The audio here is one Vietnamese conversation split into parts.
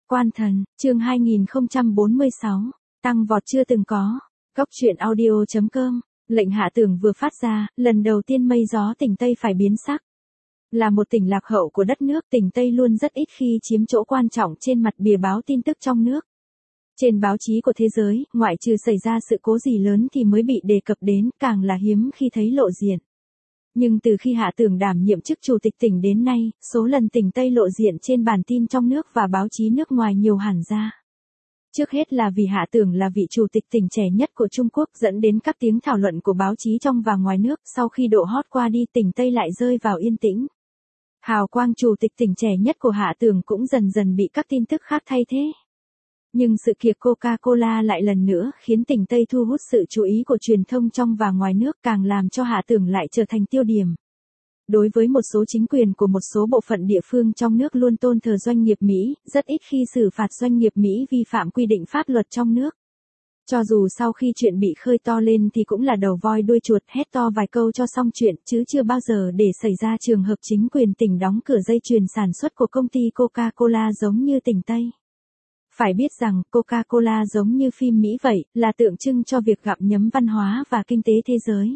Quan thần, chương 2046, tăng vọt chưa từng có. Góc truyện audio.com, lệnh hạ tường vừa phát ra, lần đầu tiên mây gió tỉnh Tây phải biến sắc. Là một tỉnh lạc hậu của đất nước, tỉnh Tây luôn rất ít khi chiếm chỗ quan trọng trên mặt bìa báo tin tức trong nước. Trên báo chí của thế giới, ngoại trừ xảy ra sự cố gì lớn thì mới bị đề cập đến, càng là hiếm khi thấy lộ diện. Nhưng từ khi Hạ Tường đảm nhiệm chức chủ tịch tỉnh đến nay, số lần tỉnh Tây lộ diện trên bản tin trong nước và báo chí nước ngoài nhiều hẳn ra. Trước hết là vì Hạ Tường là vị chủ tịch tỉnh trẻ nhất của Trung Quốc, dẫn đến các tiếng thảo luận của báo chí trong và ngoài nước. Sau khi độ hot qua đi, tỉnh Tây lại rơi vào yên tĩnh. Hào quang chủ tịch tỉnh trẻ nhất của Hạ Tường cũng dần dần bị các tin tức khác thay thế. Nhưng sự kiện Coca-Cola lại lần nữa khiến tỉnh Tây thu hút sự chú ý của truyền thông trong và ngoài nước, càng làm cho Hạ Tường lại trở thành tiêu điểm. Đối với một số chính quyền của một số bộ phận địa phương trong nước luôn tôn thờ doanh nghiệp Mỹ, rất ít khi xử phạt doanh nghiệp Mỹ vi phạm quy định pháp luật trong nước. Cho dù sau khi chuyện bị khơi to lên thì cũng là đầu voi đuôi chuột, hét to vài câu cho xong chuyện, chứ chưa bao giờ để xảy ra trường hợp chính quyền tỉnh đóng cửa dây chuyền sản xuất của công ty Coca-Cola giống như tỉnh Tây. Phải biết rằng, Coca-Cola giống như phim Mỹ vậy, là tượng trưng cho việc gặm nhấm văn hóa và kinh tế thế giới.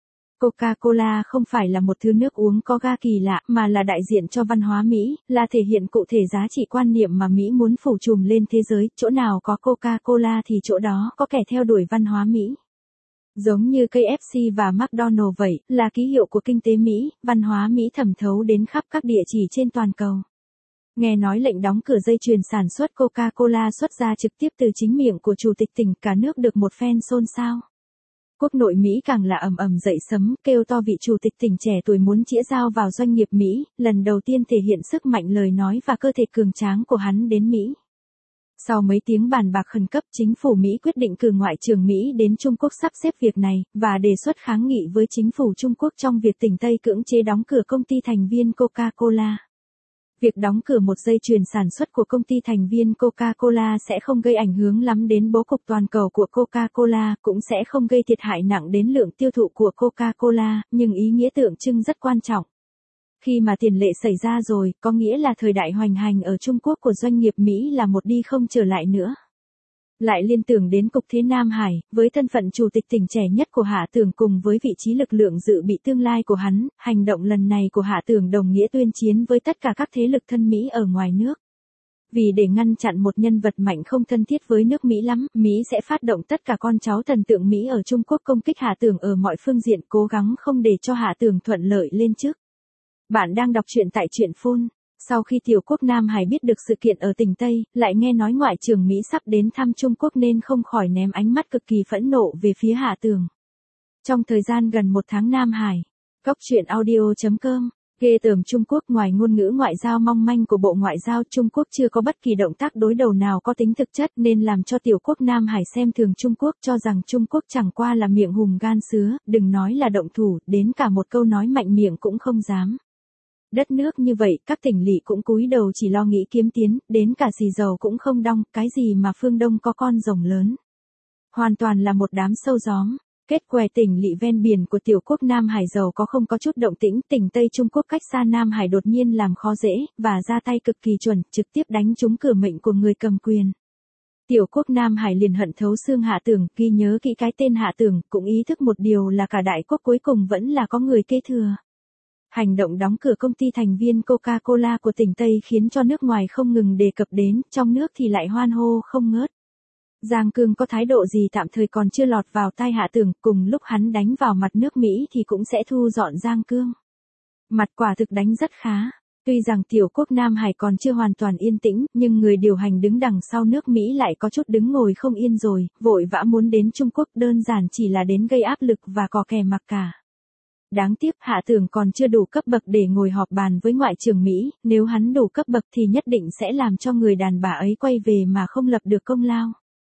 Coca-Cola không phải là một thứ nước uống có ga kỳ lạ, mà là đại diện cho văn hóa Mỹ, là thể hiện cụ thể giá trị quan niệm mà Mỹ muốn phủ trùm lên thế giới. Chỗ nào có Coca-Cola thì chỗ đó có kẻ theo đuổi văn hóa Mỹ. Giống như KFC và McDonald's vậy, là ký hiệu của kinh tế Mỹ, văn hóa Mỹ thẩm thấu đến khắp các địa chỉ trên toàn cầu. Nghe nói lệnh đóng cửa dây chuyền sản xuất Coca-Cola xuất ra trực tiếp từ chính miệng của chủ tịch tỉnh, cả nước được một phen xôn xao. Quốc nội Mỹ càng là ầm ầm dậy sấm, kêu to vị chủ tịch tỉnh trẻ tuổi muốn chĩa dao vào doanh nghiệp Mỹ, lần đầu tiên thể hiện sức mạnh lời nói và cơ thể cường tráng của hắn đến Mỹ. Sau mấy tiếng bàn bạc khẩn cấp, chính phủ Mỹ quyết định cử Ngoại trưởng Mỹ đến Trung Quốc sắp xếp việc này, và đề xuất kháng nghị với chính phủ Trung Quốc trong việc tỉnh Tây cưỡng chế đóng cửa công ty thành viên Coca-Cola. Việc đóng cửa một dây chuyền sản xuất của công ty thành viên Coca-Cola sẽ không gây ảnh hưởng lắm đến bố cục toàn cầu của Coca-Cola, cũng sẽ không gây thiệt hại nặng đến lượng tiêu thụ của Coca-Cola, nhưng ý nghĩa tượng trưng rất quan trọng. Khi mà tiền lệ xảy ra rồi, có nghĩa là thời đại hoành hành ở Trung Quốc của doanh nghiệp Mỹ là một đi không trở lại nữa. Lại liên tưởng đến cục thế Nam Hải, với thân phận chủ tịch tỉnh trẻ nhất của Hạ Tường cùng với vị trí lực lượng dự bị tương lai của hắn, hành động lần này của Hạ Tường đồng nghĩa tuyên chiến với tất cả các thế lực thân Mỹ ở ngoài nước. Vì để ngăn chặn một nhân vật mạnh không thân thiết với nước Mỹ lắm, Mỹ sẽ phát động tất cả con cháu thần tượng Mỹ ở Trung Quốc công kích Hạ Tường ở mọi phương diện, cố gắng không để cho Hạ Tường thuận lợi lên chức. Bạn đang đọc truyện tại Truyện Phone. Sau khi tiểu quốc Nam Hải biết được sự kiện ở tỉnh Tây, lại nghe nói Ngoại trưởng Mỹ sắp đến thăm Trung Quốc nên không khỏi ném ánh mắt cực kỳ phẫn nộ về phía Hạ Tường. Trong thời gian gần một tháng Nam Hải, góc truyện audio.com, ghê tởm Trung Quốc. Ngoài ngôn ngữ ngoại giao mong manh của Bộ Ngoại giao Trung Quốc, chưa có bất kỳ động tác đối đầu nào có tính thực chất, nên làm cho tiểu quốc Nam Hải xem thường Trung Quốc, cho rằng Trung Quốc chẳng qua là miệng hùm gan sứa, đừng nói là động thủ, đến cả một câu nói mạnh miệng cũng không dám. Đất nước như vậy, các tỉnh lỵ cũng cúi đầu chỉ lo nghĩ kiếm tiến, đến cả xì dầu cũng không đong, cái gì mà phương Đông có con rồng lớn. Hoàn toàn là một đám sâu gióm. Kết què tỉnh lỵ ven biển của tiểu quốc Nam Hải giàu có không có chút động tĩnh, tỉnh Tây Trung Quốc cách xa Nam Hải đột nhiên làm khó dễ, và ra tay cực kỳ chuẩn, trực tiếp đánh trúng cửa mệnh của người cầm quyền. Tiểu quốc Nam Hải liền hận thấu xương Hạ Tường, ghi nhớ kỹ cái tên Hạ Tường, cũng ý thức một điều là cả đại quốc cuối cùng vẫn là có người kế thừa. Hành động đóng cửa công ty thành viên Coca-Cola của tỉnh Tây khiến cho nước ngoài không ngừng đề cập đến, trong nước thì lại hoan hô không ngớt. Giang Cương có thái độ gì tạm thời còn chưa lọt vào tai Hạ Tường, cùng lúc hắn đánh vào mặt nước Mỹ thì cũng sẽ thu dọn Giang Cương. Mặt quả thực đánh rất khá. Tuy rằng tiểu quốc Nam Hải còn chưa hoàn toàn yên tĩnh, nhưng người điều hành đứng đằng sau nước Mỹ lại có chút đứng ngồi không yên rồi, vội vã muốn đến Trung Quốc, đơn giản chỉ là đến gây áp lực và cò kè mặc cả. Đáng tiếc Hạ Tường còn chưa đủ cấp bậc để ngồi họp bàn với Ngoại trưởng Mỹ, nếu hắn đủ cấp bậc thì nhất định sẽ làm cho người đàn bà ấy quay về mà không lập được công lao.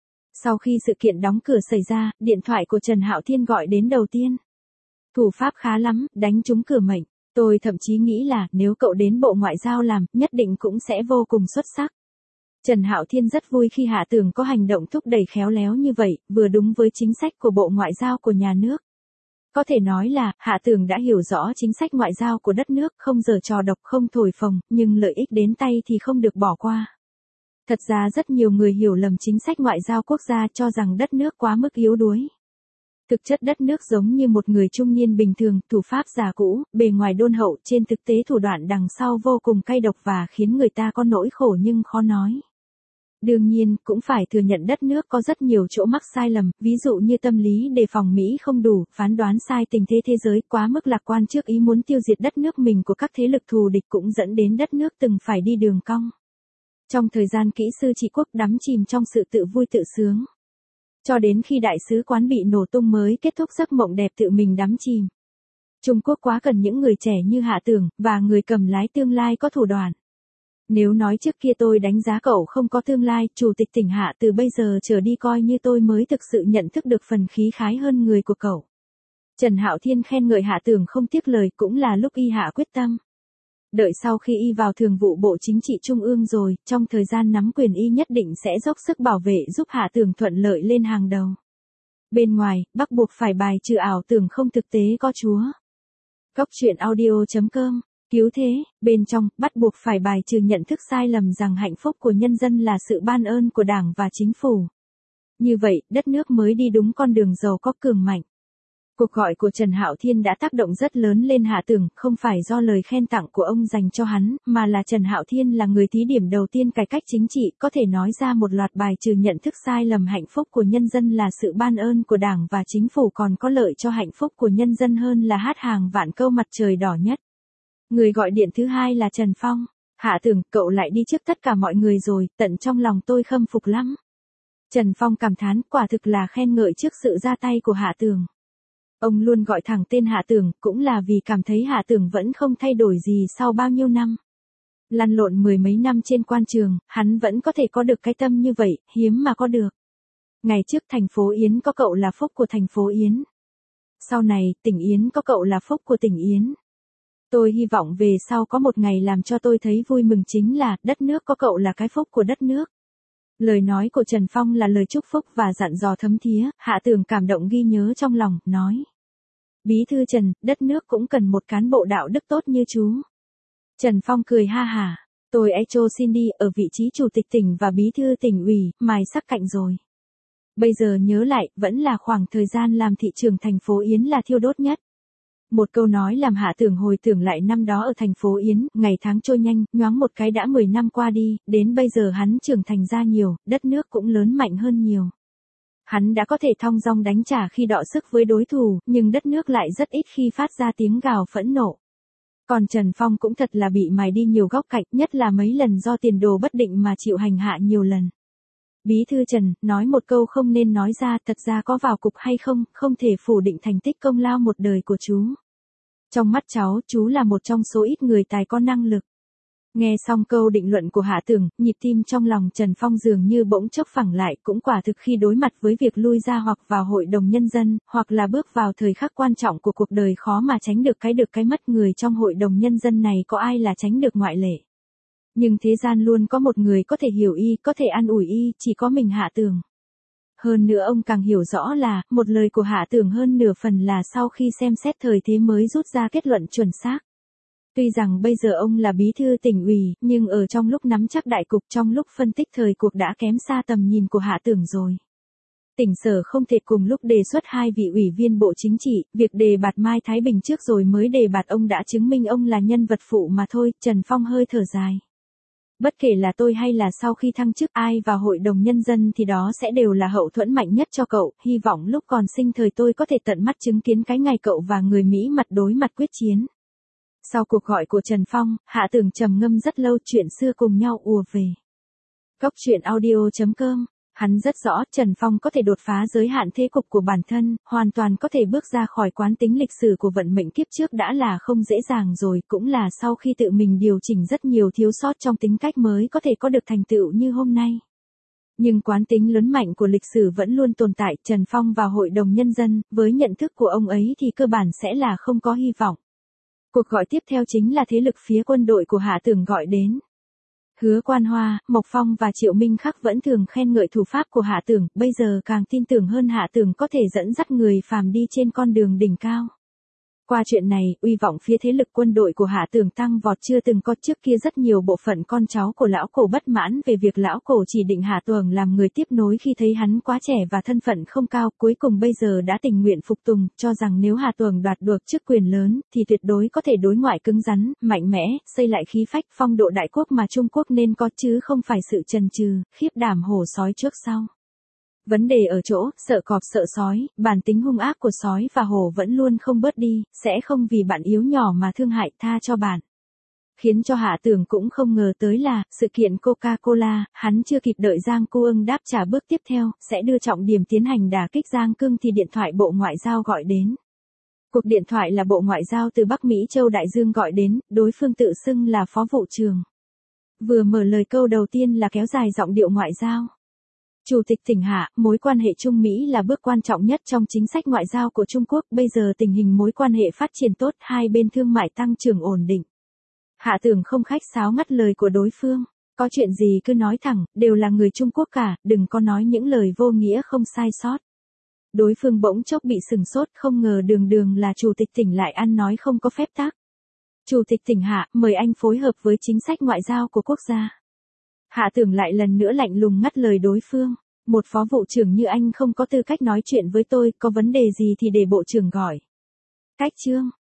Sau khi sự kiện đóng cửa xảy ra, điện thoại của Trần Hạo Thiên gọi đến đầu tiên. Thủ pháp khá lắm, đánh trúng cửa mệnh. Tôi thậm chí nghĩ là nếu cậu đến Bộ Ngoại giao làm, nhất định cũng sẽ vô cùng xuất sắc. Trần Hạo Thiên rất vui khi Hạ Tường có hành động thúc đẩy khéo léo như vậy, vừa đúng với chính sách của Bộ Ngoại giao của nhà nước. Có thể nói là, Hạ Tường đã hiểu rõ chính sách ngoại giao của đất nước, không giở trò độc không thổi phồng, nhưng lợi ích đến tay thì không được bỏ qua. Thật ra rất nhiều người hiểu lầm chính sách ngoại giao quốc gia cho rằng đất nước quá mức yếu đuối. Thực chất đất nước giống như một người trung niên bình thường, thủ pháp già cũ, bề ngoài đôn hậu, trên thực tế thủ đoạn đằng sau vô cùng cay độc và khiến người ta có nỗi khổ nhưng khó nói. Đương nhiên, cũng phải thừa nhận đất nước có rất nhiều chỗ mắc sai lầm, ví dụ như tâm lý đề phòng Mỹ không đủ, phán đoán sai tình thế thế giới, quá mức lạc quan trước ý muốn tiêu diệt đất nước mình của các thế lực thù địch cũng dẫn đến đất nước từng phải đi đường cong. Trong thời gian kỹ sư trị quốc đắm chìm trong sự tự vui tự sướng. Cho đến khi đại sứ quán bị nổ tung mới kết thúc giấc mộng đẹp tự mình đắm chìm. Trung Quốc quá cần những người trẻ như Hạ Tưởng, và người cầm lái tương lai có thủ đoạn. Nếu nói trước kia tôi đánh giá cậu không có tương lai, Chủ tịch tỉnh Hạ từ bây giờ trở đi coi như tôi mới thực sự nhận thức được phần khí khái hơn người của cậu. Trần Hạo Thiên khen ngợi Hạ Tưởng không tiếc lời cũng là lúc y hạ quyết tâm. Đợi sau khi y vào Thường vụ Bộ Chính trị Trung ương rồi, trong thời gian nắm quyền y nhất định sẽ dốc sức bảo vệ giúp Hạ Tưởng thuận lợi lên hàng đầu. Bên ngoài, bắt buộc phải bài trừ ảo tưởng không thực tế có Chúa. Cóc truyện audio.com. Cứu thế, bên trong, bắt buộc phải bài trừ nhận thức sai lầm rằng hạnh phúc của nhân dân là sự ban ơn của Đảng và Chính phủ. Như vậy, đất nước mới đi đúng con đường giàu có cường mạnh. Cuộc gọi của Trần Hạo Thiên đã tác động rất lớn lên Hạ Tưởng, không phải do lời khen tặng của ông dành cho hắn, mà là Trần Hạo Thiên là người thí điểm đầu tiên cải cách chính trị, có thể nói ra một loạt bài trừ nhận thức sai lầm hạnh phúc của nhân dân là sự ban ơn của Đảng và Chính phủ còn có lợi cho hạnh phúc của nhân dân hơn là hát hàng vạn câu mặt trời đỏ nhất. Người gọi điện thứ hai là Trần Phong. Hạ Tưởng, cậu lại đi trước tất cả mọi người rồi, tận trong lòng tôi khâm phục lắm. Trần Phong cảm thán, quả thực là khen ngợi trước sự ra tay của Hạ Tưởng. Ông luôn gọi thẳng tên Hạ Tưởng, cũng là vì cảm thấy Hạ Tưởng vẫn không thay đổi gì sau bao nhiêu năm. Lăn lộn mười mấy năm trên quan trường, hắn vẫn có thể có được cái tâm như vậy, hiếm mà có được. Ngày trước thành phố Yến có cậu là phúc của thành phố Yến. Sau này, tỉnh Yến có cậu là phúc của tỉnh Yến. Tôi hy vọng về sau có một ngày làm cho tôi thấy vui mừng chính là đất nước có cậu là cái phúc của đất nước. Lời nói của Trần Phong là lời chúc phúc và dặn dò thấm thía, Hạ Tưởng cảm động ghi nhớ trong lòng, nói. Bí thư Trần, đất nước cũng cần một cán bộ đạo đức tốt như chú. Trần Phong cười ha hả, tôi Echo xin đi ở vị trí chủ tịch tỉnh và bí thư tỉnh ủy, mài sắc cạnh rồi. Bây giờ nhớ lại, vẫn là khoảng thời gian làm thị trưởng thành phố Yến là thiêu đốt nhất. Một câu nói làm Hạ Tưởng hồi tưởng lại năm đó ở thành phố Yến, ngày tháng trôi nhanh, nhoáng một cái đã 10 năm qua đi, đến bây giờ hắn trưởng thành ra nhiều, đất nước cũng lớn mạnh hơn nhiều. Hắn đã có thể thong dong đánh trả khi đọ sức với đối thủ, nhưng đất nước lại rất ít khi phát ra tiếng gào phẫn nộ. Còn Trần Phong cũng thật là bị mài đi nhiều góc cạnh, nhất là mấy lần do tiền đồ bất định mà chịu hành hạ nhiều lần. Bí thư Trần, nói một câu không nên nói ra, thật ra có vào cục hay không, không thể phủ định thành tích công lao một đời của chú. Trong mắt cháu, chú là một trong số ít người tài có năng lực. Nghe xong câu định luận của Hạ Tưởng, nhịp tim trong lòng Trần Phong dường như bỗng chốc phẳng lại, cũng quả thực khi đối mặt với việc lui ra hoặc vào hội đồng nhân dân, hoặc là bước vào thời khắc quan trọng của cuộc đời khó mà tránh được cái mất người trong hội đồng nhân dân này có ai là tránh được ngoại lệ. Nhưng thế gian luôn có một người có thể hiểu y, có thể an ủi y, chỉ có mình Hạ Tưởng. Hơn nữa ông càng hiểu rõ là, một lời của Hạ Tưởng hơn nửa phần là sau khi xem xét thời thế mới rút ra kết luận chuẩn xác. Tuy rằng bây giờ ông là bí thư tỉnh ủy, nhưng ở trong lúc nắm chắc đại cục, trong lúc phân tích thời cuộc đã kém xa tầm nhìn của Hạ Tưởng rồi. Tỉnh sở không thể cùng lúc đề xuất hai vị ủy viên Bộ Chính trị, việc đề bạt Mai Thái Bình trước rồi mới đề bạt ông đã chứng minh ông là nhân vật phụ mà thôi, Trần Phong hơi thở dài. Bất kể là tôi hay là sau khi thăng chức ai vào hội đồng nhân dân thì đó sẽ đều là hậu thuẫn mạnh nhất cho cậu, hy vọng lúc còn sinh thời tôi có thể tận mắt chứng kiến cái ngày cậu và người Mỹ mặt đối mặt quyết chiến. Sau cuộc gọi của Trần Phong, Hạ Tưởng trầm ngâm rất lâu, chuyện xưa cùng nhau ùa về. Cóc truyện audio.com. Hắn rất rõ Trần Phong có thể đột phá giới hạn thế cục của bản thân, hoàn toàn có thể bước ra khỏi quán tính lịch sử của vận mệnh kiếp trước đã là không dễ dàng rồi, cũng là sau khi tự mình điều chỉnh rất nhiều thiếu sót trong tính cách mới có thể có được thành tựu như hôm nay. Nhưng quán tính lớn mạnh của lịch sử vẫn luôn tồn tại, Trần Phong vào hội đồng nhân dân, với nhận thức của ông ấy thì cơ bản sẽ là không có hy vọng. Cuộc gọi tiếp theo chính là thế lực phía quân đội của Hạ Tưởng gọi đến. Hứa Quan Hoa, Mộc Phong và Triệu Minh Khắc vẫn thường khen ngợi thủ pháp của Hạ Tưởng, bây giờ càng tin tưởng hơn Hạ Tưởng có thể dẫn dắt người phàm đi trên con đường đỉnh cao. Qua chuyện này, uy vọng phía thế lực quân đội của Hạ Tường tăng vọt chưa từng có. Trước kia rất nhiều bộ phận con cháu của lão cổ bất mãn về việc lão cổ chỉ định Hạ Tường làm người tiếp nối khi thấy hắn quá trẻ và thân phận không cao, cuối cùng bây giờ đã tình nguyện phục tùng, cho rằng nếu Hạ Tường đoạt được chức quyền lớn, thì tuyệt đối có thể đối ngoại cứng rắn, mạnh mẽ, xây lại khí phách, phong độ đại quốc mà Trung Quốc nên có, chứ không phải sự chần chừ, khiếp đảm hổ sói trước sau. Vấn đề ở chỗ, sợ cọp sợ sói, bản tính hung ác của sói và hổ vẫn luôn không bớt đi, sẽ không vì bạn yếu nhỏ mà thương hại tha cho bạn. Khiến cho Hạ Tường cũng không ngờ tới là, sự kiện Coca-Cola, hắn chưa kịp đợi Giang Cô Ưng đáp trả bước tiếp theo, sẽ đưa trọng điểm tiến hành đả kích Giang Cưng thì điện thoại Bộ Ngoại giao gọi đến. Cuộc điện thoại là Bộ Ngoại giao từ Bắc Mỹ Châu Đại Dương gọi đến, đối phương tự xưng là Phó Vụ trưởng. Vừa mở lời câu đầu tiên là kéo dài giọng điệu ngoại giao. Chủ tịch Tỉnh Hạ, mối quan hệ Trung Mỹ là bước quan trọng nhất trong chính sách ngoại giao của Trung Quốc, bây giờ tình hình mối quan hệ phát triển tốt, hai bên thương mại tăng trưởng ổn định. Hạ Tường không khách sáo ngắt lời của đối phương, có chuyện gì cứ nói thẳng, đều là người Trung Quốc cả, đừng có nói những lời vô nghĩa không sai sót. Đối phương bỗng chốc bị sừng sốt, không ngờ đường là chủ tịch tỉnh lại ăn nói không có phép tắc. Chủ tịch Tỉnh Hạ, mời anh phối hợp với chính sách ngoại giao của quốc gia. Hạ Tường lại lần nữa lạnh lùng ngắt lời đối phương, một phó vụ trưởng như anh không có tư cách nói chuyện với tôi, có vấn đề gì thì để bộ trưởng gọi. Cách chương